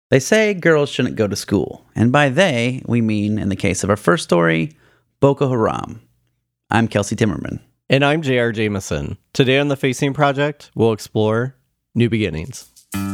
They say girls shouldn't go to school, and by they, we mean, in the case of our first story, Boko Haram. I'm Kelsey Timmerman. And I'm J.R. Jameson. Today on the Facing Project, we'll explore new beginnings.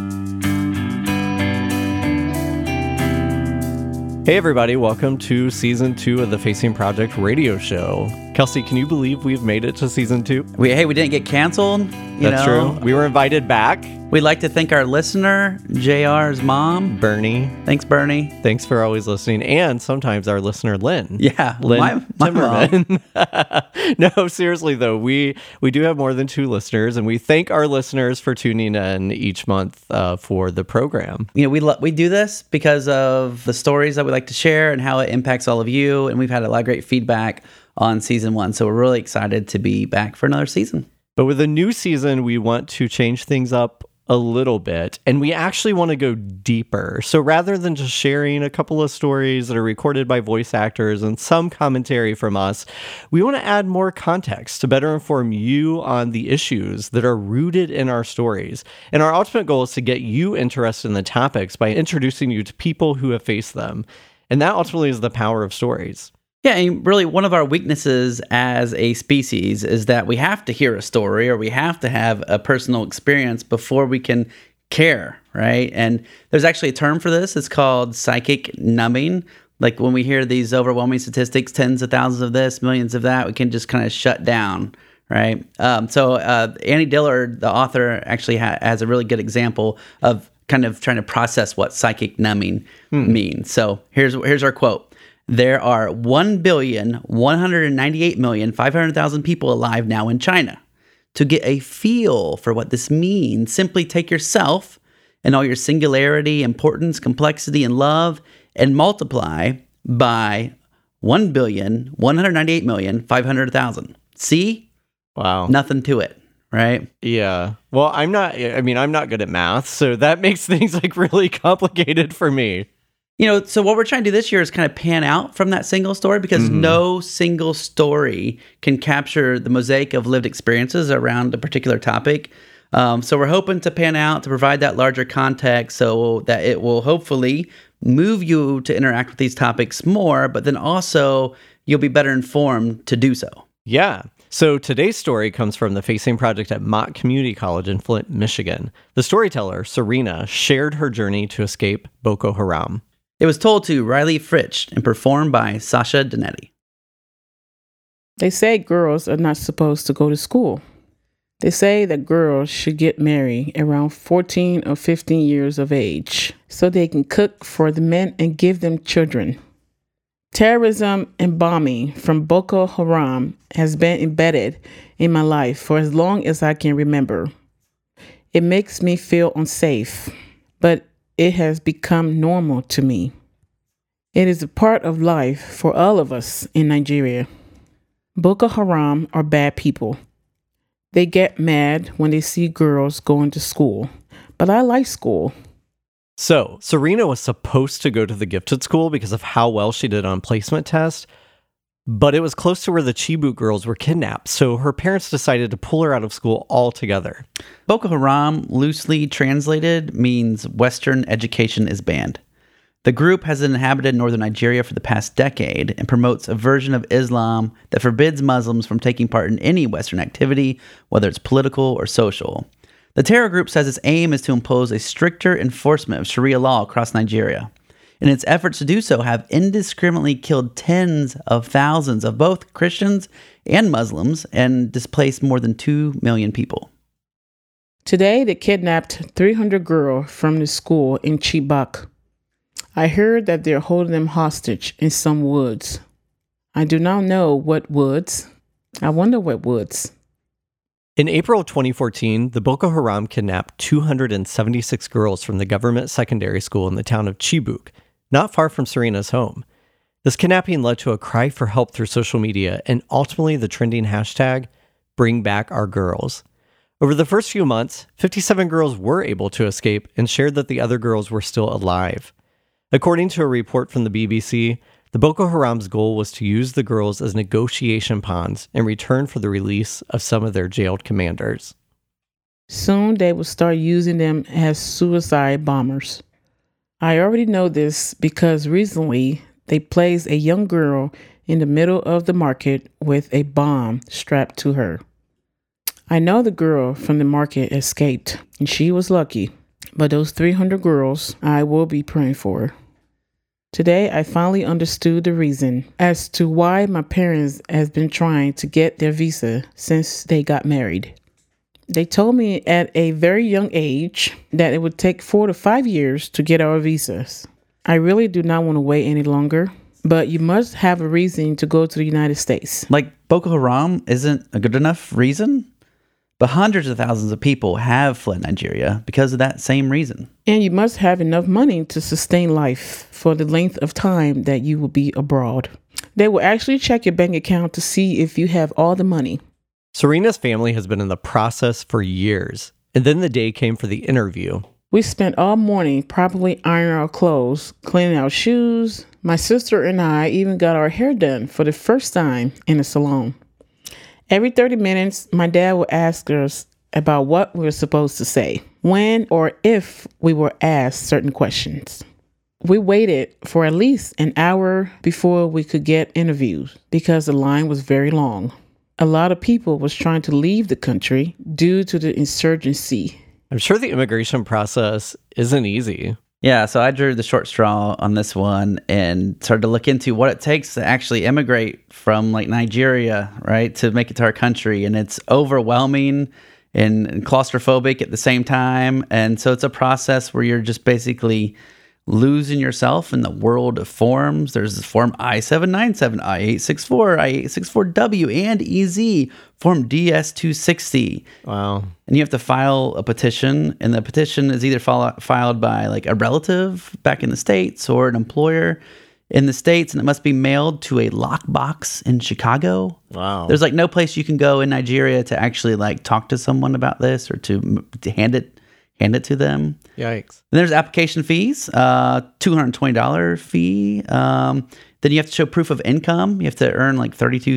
Hey everybody, welcome to Season 2 of the Facing Project radio show. Kelsey, can you believe we've made it to Season 2? We didn't get canceled. That's true. We were invited back. We'd like to thank our listener, JR's mom. Bernie. Thanks, Bernie. Thanks for always listening. And sometimes our listener, Lynn. Yeah. Lynn my Timmerman. No, seriously though, we do have more than 2 listeners, and we thank our listeners for tuning in each month for the program. You know, we do this because of the stories that we like to share and how it impacts all of you. And we've had a lot of great feedback on season 1. So we're really excited to be back for another season. But with a new season, we want to change things up a little bit, and we actually want to go deeper. So rather than just sharing a couple of stories that are recorded by voice actors and some commentary from us, we want to add more context to better inform you on the issues that are rooted in our stories. And our ultimate goal is to get you interested in the topics by introducing you to people who have faced them. And that ultimately is the power of stories. Yeah, and really one of our weaknesses as a species is that we have to hear a story or we have to have a personal experience before we can care, right? And there's actually a term for this. It's called psychic numbing. Like when we hear these overwhelming statistics, tens of thousands of this, millions of that, we can just kind of shut down, right? So Annie Dillard, the author, actually has a really good example of kind of trying to process what psychic numbing means. So here's our quote. There are 1,198,500,000 people alive now in China. To get a feel for what this means, simply take yourself and all your singularity, importance, complexity, and love and multiply by 1,198,500,000. See? Wow. Nothing to it, right? Yeah. Well, I'm not good at math, so that makes things like really complicated for me. You know, so what we're trying to do this year is kind of pan out from that single story because no single story can capture the mosaic of lived experiences around a particular topic. So we're hoping to pan out to provide that larger context so that it will hopefully move you to interact with these topics more, but then also you'll be better informed to do so. Yeah. So today's story comes from the Facing Project at Mott Community College in Flint, Michigan. The storyteller, Serena, shared her journey to escape Boko Haram. It was told to Riley Fritsch and performed by Sasha Donetti. They say girls are not supposed to go to school. They say that girls should get married around 14 or 15 years of age so they can cook for the men and give them children. Terrorism and bombing from Boko Haram has been embedded in my life for as long as I can remember. It makes me feel unsafe, but it has become normal to me. It is a part of life for all of us in Nigeria. Boko Haram are bad people. They get mad when they see girls going to school, but I like school. So, Serena was supposed to go to the gifted school because of how well she did on placement tests, but it was close to where the Chibok girls were kidnapped, so her parents decided to pull her out of school altogether. Boko Haram, loosely translated, means Western education is banned. The group has inhabited northern Nigeria for the past decade and promotes a version of Islam that forbids Muslims from taking part in any Western activity, whether it's political or social. The terror group says its aim is to impose a stricter enforcement of Sharia law across Nigeria. In its efforts to do so, have indiscriminately killed tens of thousands of both Christians and Muslims and displaced more than 2 million people. Today, they kidnapped 300 girls from the school in Chibok. I heard that they're holding them hostage in some woods. I do not know what woods. I wonder what woods. In April of 2014, the Boko Haram kidnapped 276 girls from the government secondary school in the town of Chibok, not far from Serena's home. This kidnapping led to a cry for help through social media and ultimately the trending hashtag, Bring Back Our Girls. Over the first few months, 57 girls were able to escape and shared that the other girls were still alive. According to a report from the BBC, the Boko Haram's goal was to use the girls as negotiation pawns in return for the release of some of their jailed commanders. Soon they will start using them as suicide bombers. I already know this because recently they placed a young girl in the middle of the market with a bomb strapped to her. I know the girl from the market escaped, and she was lucky. But those 300 girls, I will be praying for. Today, I finally understood the reason as to why my parents have been trying to get their visa since they got married. They told me at a very young age that it would take 4 to 5 years to get our visas. I really do not want to wait any longer, but you must have a reason to go to the United States. Like Boko Haram isn't a good enough reason? But hundreds of thousands of people have fled Nigeria because of that same reason. And you must have enough money to sustain life for the length of time that you will be abroad. They will actually check your bank account to see if you have all the money. Serena's family has been in the process for years, and then the day came for the interview. We spent all morning probably ironing our clothes, cleaning our shoes. My sister and I even got our hair done for the first time in a salon. Every 30 minutes, my dad would ask us about what we were supposed to say, when or if we were asked certain questions. We waited for at least an hour before we could get interviews because the line was very long. A lot of people was trying to leave the country due to the insurgency. I'm sure the immigration process isn't easy. Yeah, so I drew the short straw on this one and started to look into what it takes to actually immigrate from like Nigeria, right, to make it to our country. And it's overwhelming and claustrophobic at the same time. And so it's a process where you're just basically losing yourself in the world of forms. There's this form I-797, I-864, I-864W, and EZ, form DS-260. Wow. And you have to file a petition, and the petition is either filed by like a relative back in the States or an employer in the States, and it must be mailed to a lockbox in Chicago. Wow. There's like no place you can go in Nigeria to actually like talk to someone about this or to hand it to them. Yikes. And there's application fees, $220 fee. Then you have to show proof of income. You have to earn like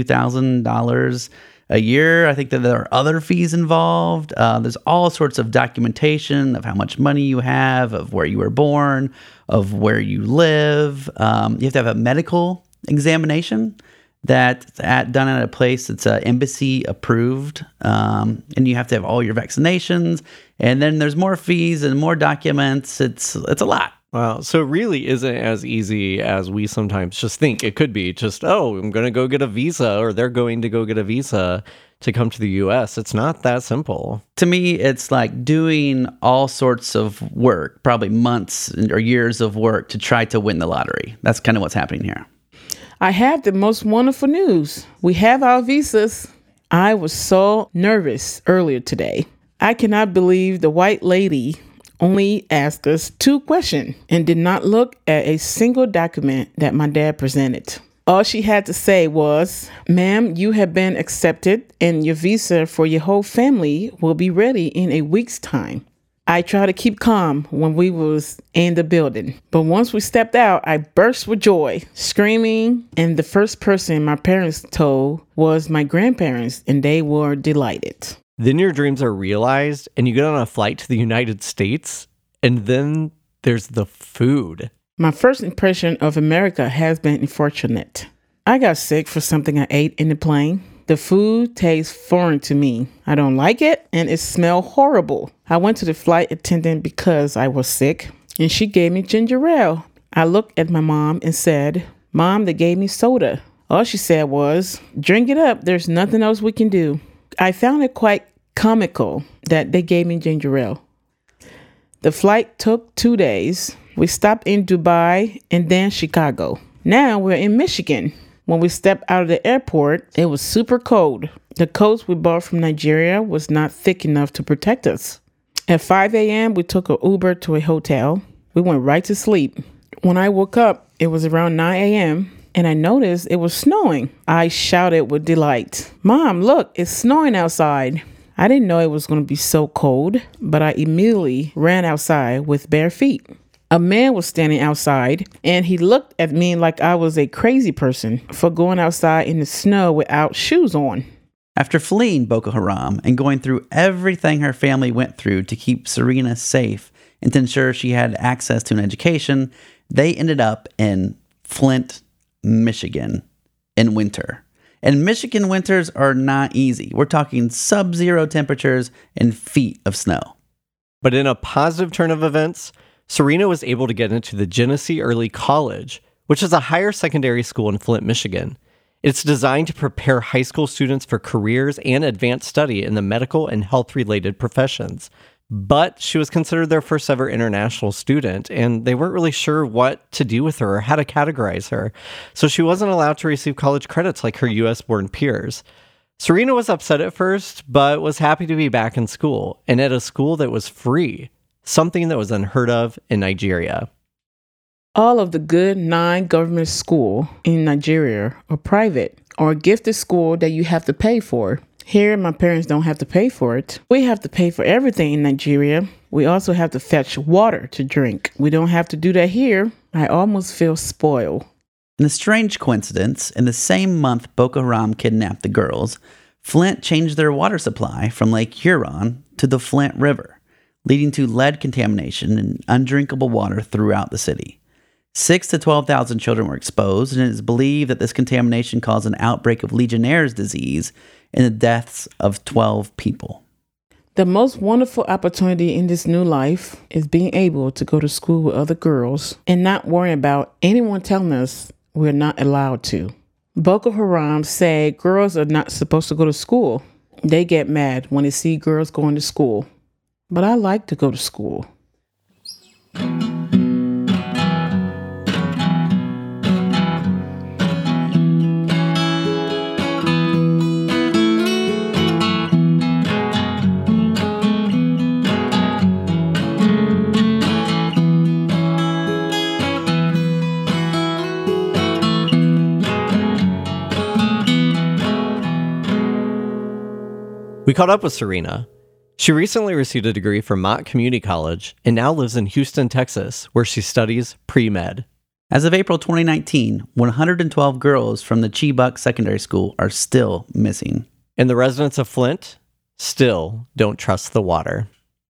$32,000 a year. I think that there are other fees involved. There's all sorts of documentation of how much money you have, of where you were born, of where you live. You have to have a medical examination that's done at a place that's embassy approved, and you have to have all your vaccinations. And then there's more fees and more documents. It's a lot. Wow. So it really isn't as easy as we sometimes just think it could be. Just, oh, I'm going to go get a visa, or they're going to go get a visa to come to the U.S. It's not that simple. To me, it's like doing all sorts of work, probably months or years of work to try to win the lottery. That's kind of what's happening here. I have the most wonderful news. We have our visas. I was so nervous earlier today. I cannot believe the white lady only asked us 2 questions and did not look at a single document that my dad presented. All she had to say was, "Ma'am, you have been accepted and your visa for your whole family will be ready in a week's time." I tried to keep calm when we was in the building, but once we stepped out, I burst with joy, screaming, and the first person my parents told was my grandparents, and they were delighted. Then your dreams are realized, and you get on a flight to the United States, and then there's the food. My first impression of America has been unfortunate. I got sick for something I ate in the plane. The food tastes foreign to me. I don't like it, and it smells horrible. I went to the flight attendant because I was sick, and she gave me ginger ale. I looked at my mom and said, "Mom, they gave me soda." All she said was, "Drink it up. There's nothing else we can do." I found it quite comical that they gave me ginger ale. The flight took 2 days. We stopped in Dubai and then Chicago. Now we're in Michigan. When we stepped out of the airport, it was super cold. The coats we bought from Nigeria was not thick enough to protect us. At 5 a.m., we took an Uber to a hotel. We went right to sleep. When I woke up, it was around 9 a.m., and I noticed it was snowing. I shouted with delight, "Mom, look, it's snowing outside." I didn't know it was going to be so cold, but I immediately ran outside with bare feet. A man was standing outside, and he looked at me like I was a crazy person for going outside in the snow without shoes on. After fleeing Boko Haram and going through everything her family went through to keep Serena safe and to ensure she had access to an education, they ended up in Flint, Michigan in winter. And Michigan winters are not easy. We're talking sub-zero temperatures and feet of snow. But in a positive turn of events, Serena was able to get into the Genesee Early College, which is a higher secondary school in Flint, Michigan. It's designed to prepare high school students for careers and advanced study in the medical and health-related professions. But she was considered their first ever international student, and they weren't really sure what to do with her or how to categorize her. So she wasn't allowed to receive college credits like her US-born peers. Serena was upset at first, but was happy to be back in school, and at a school that was free, something that was unheard of in Nigeria. All of the good non-government schools in Nigeria are private or a gifted school that you have to pay for. Here, my parents don't have to pay for it. We have to pay for everything in Nigeria. We also have to fetch water to drink. We don't have to do that here. I almost feel spoiled. In a strange coincidence, in the same month Boko Haram kidnapped the girls, Flint changed their water supply from Lake Huron to the Flint River, leading to lead contamination and undrinkable water throughout the city. 6,000 to 12,000 children were exposed, and it is believed that this contamination caused an outbreak of Legionnaire's disease and the deaths of 12 people. The most wonderful opportunity in this new life is being able to go to school with other girls and not worrying about anyone telling us we're not allowed to. Boko Haram said girls are not supposed to go to school. They get mad when they see girls going to school. But I like to go to school. We caught up with Serena. She recently received a degree from Mott Community College and now lives in Houston, Texas, where she studies pre-med. As of April 2019, 112 girls from the Chibuk Secondary School are still missing. And the residents of Flint still don't trust the water.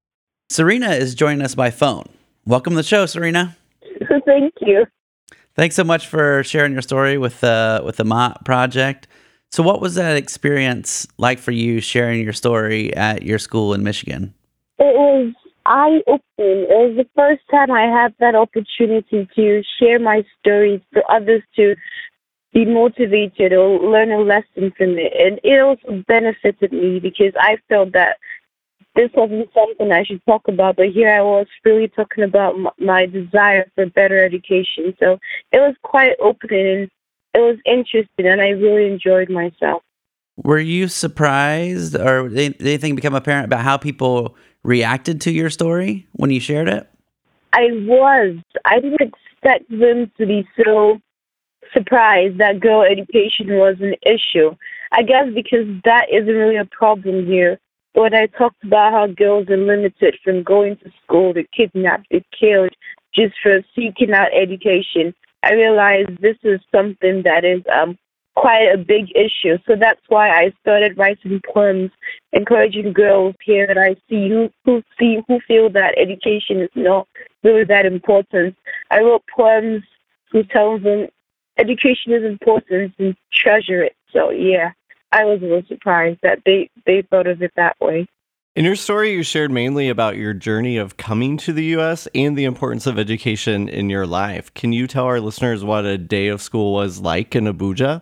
Serena is joining us by phone. Welcome to the show, Serena. Thank you. Thanks so much for sharing your story with the Mott Project. So what was that experience like for you sharing your story at your school in Michigan? It was eye-opening. It was the first time I had that opportunity to share my stories for others to be motivated or learn a lesson from it. And it also benefited me because I felt that this wasn't something I should talk about, but here I was really talking about my desire for better education. So it was quite opening and it was interesting, and I really enjoyed myself. Were you surprised, or did anything become apparent about how people reacted to your story when you shared it? I was. I didn't expect them to be so surprised that girl education was an issue. I guess because that isn't really a problem here. When I talked about how girls are limited from going to school, they're kidnapped, they're killed just for seeking out education, I realized this is something that is quite a big issue. So that's why I started writing poems, encouraging girls here that I see who feel that education is not really that important. I wrote poems who tell them education is important and treasure it. So yeah, I was a little surprised that they thought of it that way. In your story, you shared mainly about your journey of coming to the U.S. and the importance of education in your life. Can you tell our listeners what a day of school was like in Abuja?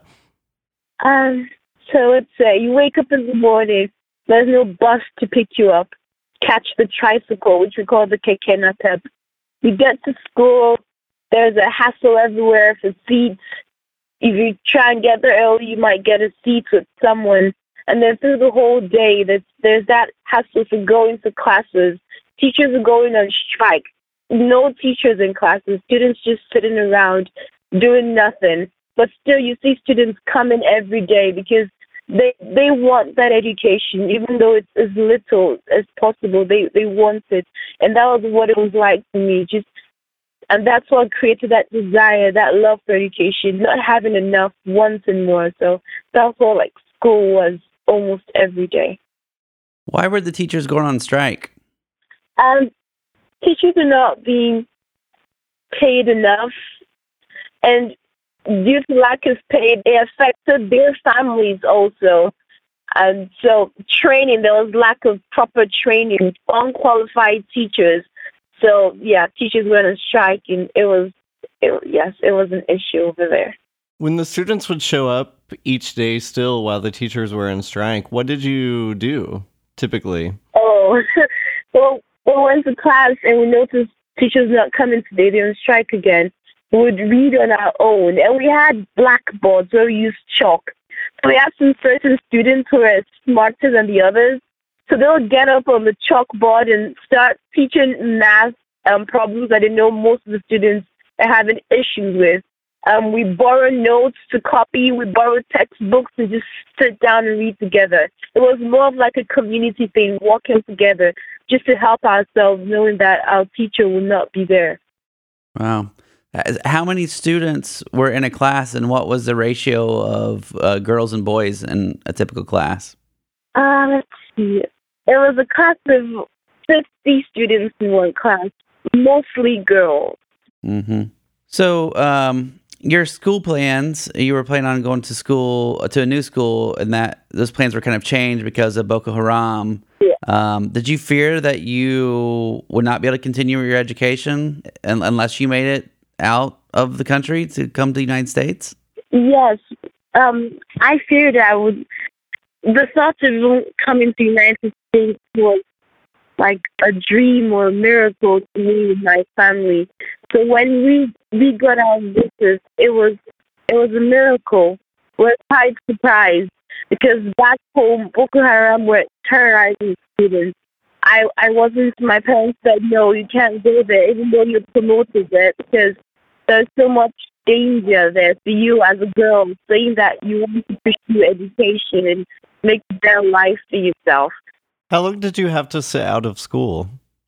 So let's say you wake up in the morning, there's no bus to pick you up, catch the tricycle, which we call the keke napep. You get to school, there's a hassle everywhere for seats. If you try and get there early, you might get a seat with someone. And then through the whole day, there's that hassle for going to classes. Teachers are going on strike. No teachers in classes. Students just sitting around doing nothing. But still, you see students coming every day because they want that education, even though it's as little as possible. They want it. And that was what it was like for me. And that's what created that desire, that love for education, not having enough, wanting more. So that's what school was almost every day. Why were the teachers going on strike? teachers are not being paid enough, and due to lack of pay, it affected their families also. And so training, there was lack of proper training, unqualified teachers. So yeah, teachers went on strike, and it was an issue over there. When the students would show up each day still while the teachers were in strike, what did you do typically? Oh, well, we went to class and we noticed teachers not coming today, they're on strike again. We would read on our own, and we had blackboards where we used chalk. So we had some certain students who were smarter than the others. So they would get up on the chalkboard and start teaching math problems that they know most of the students are having issues with. We borrow notes to copy, we borrow textbooks and just sit down and read together. It was more of like a community thing, working together just to help ourselves, knowing that our teacher will not be there. Wow. How many students were in a class, and what was the ratio of girls and boys in a typical class? Let's see. It was a class of 50 students in one class, mostly girls. Mm-hmm. So, your school plans, you were planning on going to a new school, and that those plans were kind of changed because of Boko Haram. Yeah. Did you fear that you would not be able to continue your education unless you made it out of the country to come to the United States? Yes. I feared I would. The thought of coming to the United States was like a dream or a miracle to me and my family. So when we got our visas, it was a miracle. We're quite surprised because back home, Boko Haram were terrorizing students. My parents said, no, you can't go there, even though you're promoted there, because there's so much danger there for you as a girl, saying that you want to pursue education and make a better life for yourself. How long did you have to sit out of school?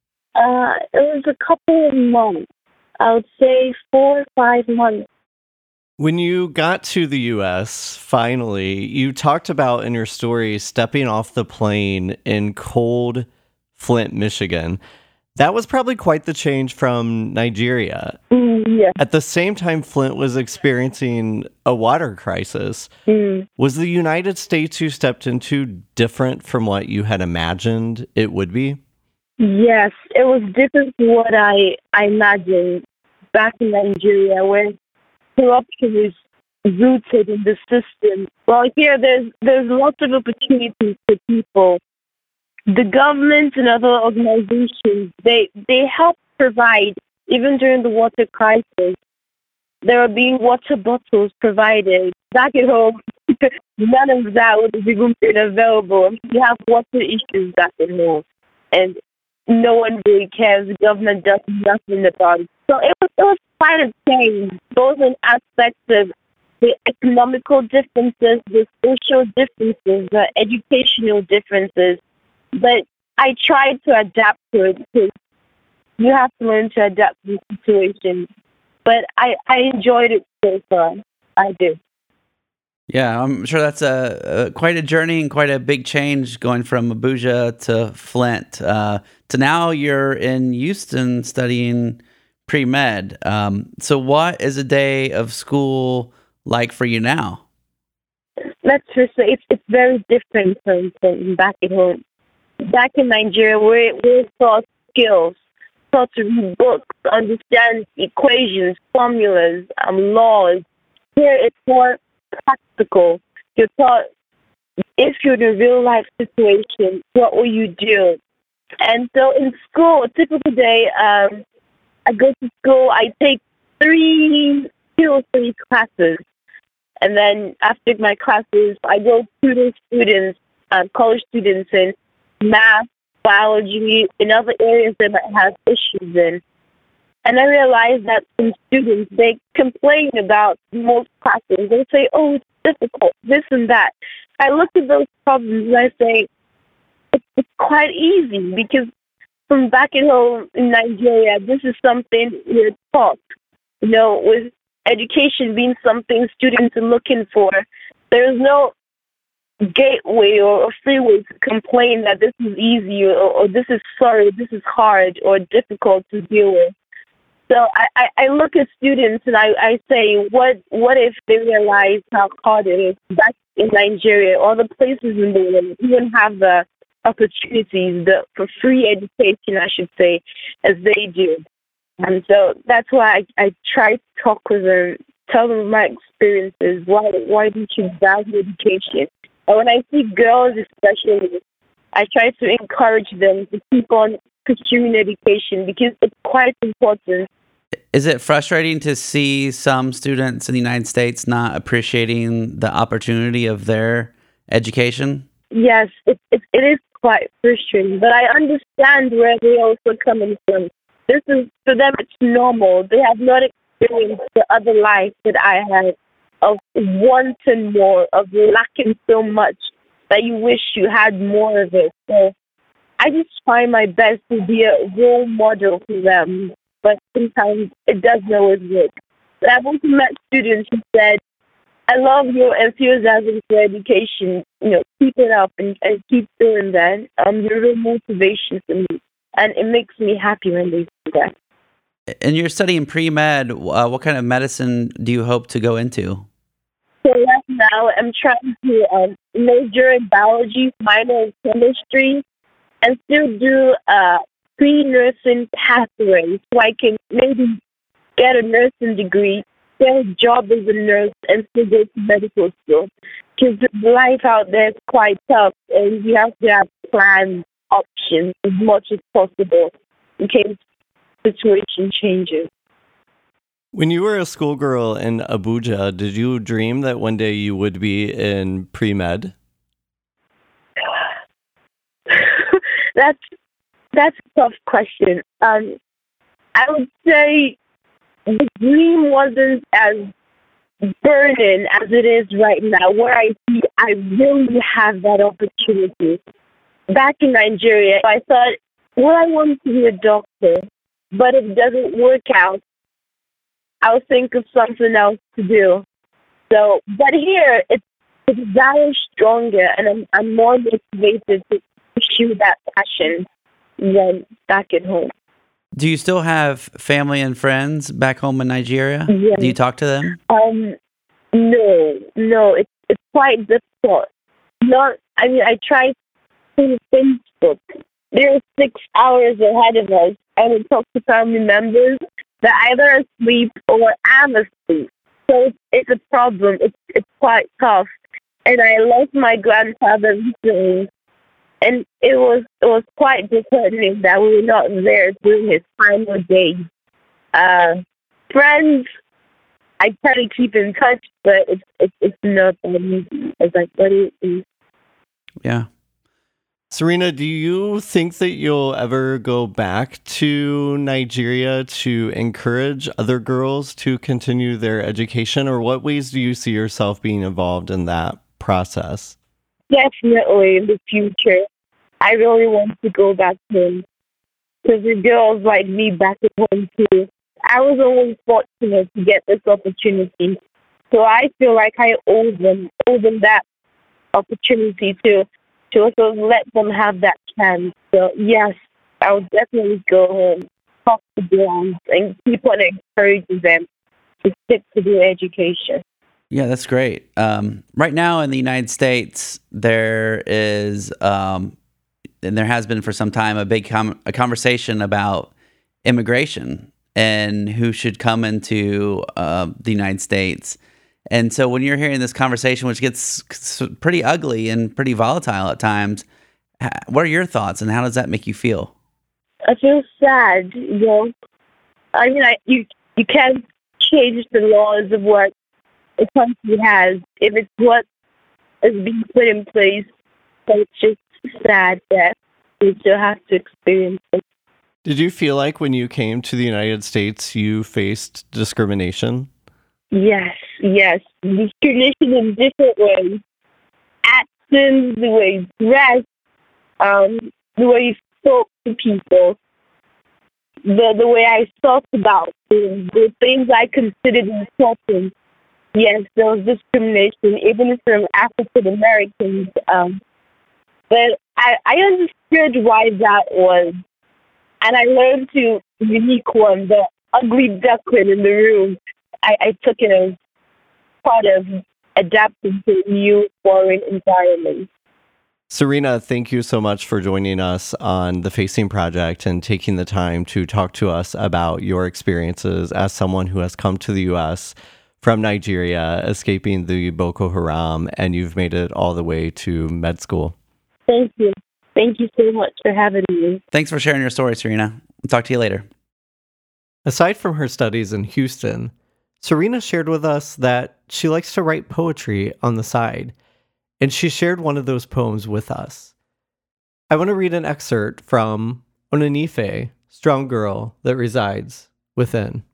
It was a couple of months. I would say 4 or 5 months. When you got to the U.S., finally, you talked about in your story stepping off the plane in cold Flint, Michigan. That was probably quite the change from Nigeria. Yeah. At the same time, Flint was experiencing a water crisis. Was the United States you stepped into different from what you had imagined it would be? Yes, it was different from what I imagined back in Nigeria, where corruption is rooted in the system. Well, here there's lots of opportunities for people. The government and other organizations, they help provide, even during the water crisis, there are being water bottles provided. Back at home, none of that would have even been available. We have water issues back at home, and no one really cares. The government does nothing about it. So it was quite a change, both in aspects of the economical differences, the social differences, the educational differences. But I tried to adapt to it because you have to learn to adapt to the situation. But I enjoyed it so far. I do. Yeah, I'm sure that's quite a journey and quite a big change going from Abuja to Flint to now you're in Houston studying pre-med. So what is a day of school like for you now? Let's just say it's very different from back at home. Back in Nigeria, we're taught skills, taught to read books, understand equations, formulas, laws. Here it's more practical. You're taught, if you're in a real life situation, what will you do? And so in school, a typical day, I go to school, I take 2 or 3 classes. And then after my classes, I go tutor students, college students in math, biology, and other areas they might have issues in. And I realized that some students, they complain about most classes. They say, oh, it's difficult, this and that. I look at those problems and I say, it's quite easy because from back at home in Nigeria, this is something we're taught. You know, with education being something students are looking for, there's no gateway or a freeway to complain that this is easy or this is sorry, this is hard or difficult to deal with. So I look at students and I say, what if they realize how hard it is back in Nigeria, all the places in the world, even have the opportunities for free education, I should say, as they do. And so that's why I try to talk with them, tell them my experiences, why did you value education? And when I see girls especially, I try to encourage them to keep on pursuing education because it's quite important. Is it frustrating to see some students in the United States not appreciating the opportunity of their education? Yes, it is quite frustrating, but I understand where they're also coming from. This is, for them, it's normal. They have not experienced the other life that I had of wanting more, of lacking so much that you wish you had more of it. So I just try my best to be a role model for them, but sometimes it doesn't always work. But I've also met students who said, I love your enthusiasm for education. Keep it up and keep doing that. You're a real motivation for me. And it makes me happy when they do that. And you're studying pre-med. What kind of medicine do you hope to go into? So right now, I'm trying to major in biology, minor in chemistry, and still do a pre-nursing pathway so I can maybe get a nursing degree, get a job as a nurse, and still go to medical school. Because life out there is quite tough, and you have to have plans, options as much as possible in case the situation changes. When you were a schoolgirl in Abuja, did you dream that one day you would be in pre-med? That's a tough question. I would say the dream wasn't as burning as it is right now, where I see I really have that opportunity. Back in Nigeria, I thought, well, I want to be a doctor, but if it doesn't work out, I'll think of something else to do. So, but here, it's desire stronger, and I'm more motivated to pursue that passion than back at home. Do you still have family and friends back home in Nigeria? Yes. Do you talk to them? No, it's quite difficult. I tried to Facebook. They're 6 hours ahead of us, and we talk to family members that either asleep or am asleep. So it's a problem. It's quite tough. And I lost my grandfather recently, and it was quite disheartening that we were not there during his final days. Friends, I try to keep in touch, but it's not that easy as I thought it is. Yeah. Serena, do you think that you'll ever go back to Nigeria to encourage other girls to continue their education, or what ways do you see yourself being involved in that process? Definitely in the future. I really want to go back home because the girls like me back at home too. I was always fortunate to get this opportunity, so I feel like I owe them that opportunity to also let them have that chance. So yes, I would definitely go home, talk to girls, and keep on encouraging them to stick to their education. Yeah, that's great. Right now in the United States, there is, and there has been for some time, a big a conversation about immigration and who should come into the United States. And so when you're hearing this conversation, which gets pretty ugly and pretty volatile at times, what are your thoughts and how does that make you feel? I feel sad, I mean, you can't change the laws of what the country has. If it's what is being put in place, so it's just sad that we still have to experience it. Did you feel like when you came to the United States, you faced discrimination? Yes. Discrimination in different ways. Accents, the way you dress, the way you spoke to people, the way I thought about things, the things I considered important. Yes, there was discrimination, even from African Americans. But I understood why that was. And I learned to unique one, the ugly duckling in the room. I took it as part of adapting to a new foreign environment. Serena, thank you so much for joining us on the Facing Project and taking the time to talk to us about your experiences as someone who has come to the U.S. from Nigeria, escaping the Boko Haram, and you've made it all the way to med school. Thank you. Thank you so much for having me. Thanks for sharing your story, Serena. We'll talk to you later. Aside from her studies in Houston, Serena shared with us that she likes to write poetry on the side, and she shared one of those poems with us. I want to read an excerpt from Onanife, Strong Girl That Resides Within.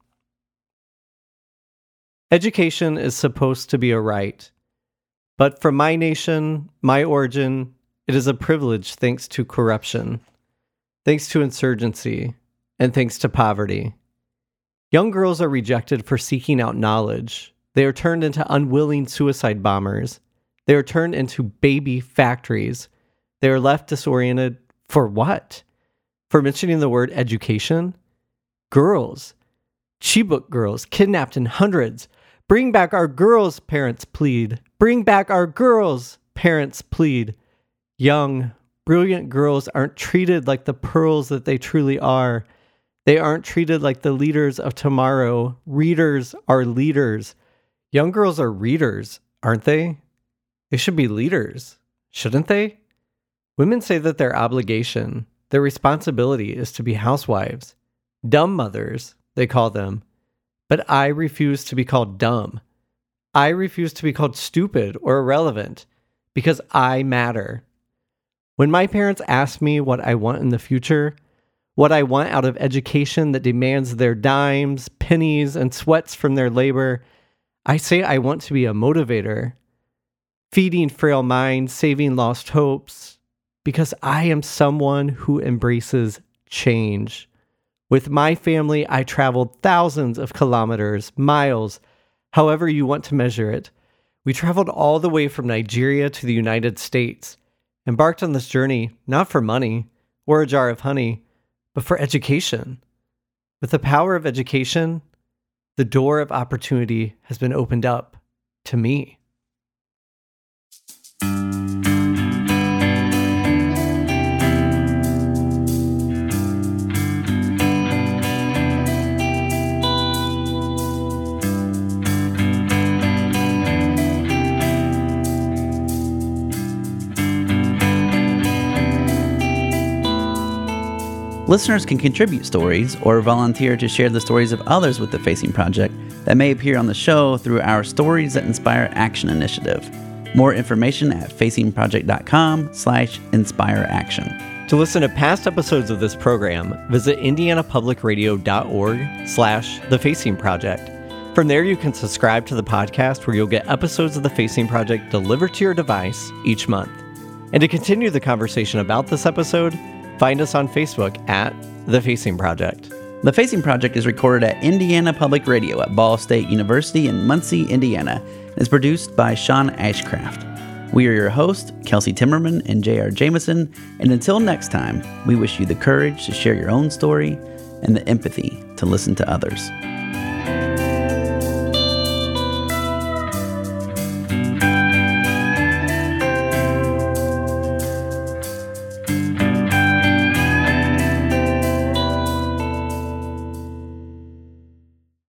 Education is supposed to be a right, but from my nation, my origin, it is a privilege thanks to corruption, thanks to insurgency, and thanks to poverty. Young girls are rejected for seeking out knowledge. They are turned into unwilling suicide bombers. They are turned into baby factories. They are left disoriented for what? For mentioning the word education? Girls. Chibok girls kidnapped in hundreds. Bring back our girls, parents plead. Bring back our girls, parents plead. Young, brilliant girls aren't treated like the pearls that they truly are. They aren't treated like the leaders of tomorrow. Readers are leaders. Young girls are readers, aren't they? They should be leaders, shouldn't they? Women say that their obligation, their responsibility is to be housewives. Dumb mothers, they call them. But I refuse to be called dumb. I refuse to be called stupid or irrelevant because I matter. When my parents ask me what I want in the future, what I want out of education that demands their dimes, pennies, and sweats from their labor, I say I want to be a motivator, feeding frail minds, saving lost hopes, because I am someone who embraces change. With my family, I traveled thousands of kilometers, miles, however you want to measure it. We traveled all the way from Nigeria to the United States, embarked on this journey not for money or a jar of honey, but for education. With the power of education, the door of opportunity has been opened up to me. Listeners can contribute stories or volunteer to share the stories of others with the Facing Project that may appear on the show through our Stories That Inspire Action initiative. More information at facingproject.com/inspireaction. To listen to past episodes of this program, visit indianapublicradio.org/The Facing Project. From there, you can subscribe to the podcast where you'll get episodes of The Facing Project delivered to your device each month. And to continue the conversation about this episode, find us on Facebook at The Facing Project. The Facing Project is recorded at Indiana Public Radio at Ball State University in Muncie, Indiana, and is produced by Sean Ashcraft. We are your hosts, Kelsey Timmerman and J.R. Jameson, and until next time, we wish you the courage to share your own story and the empathy to listen to others.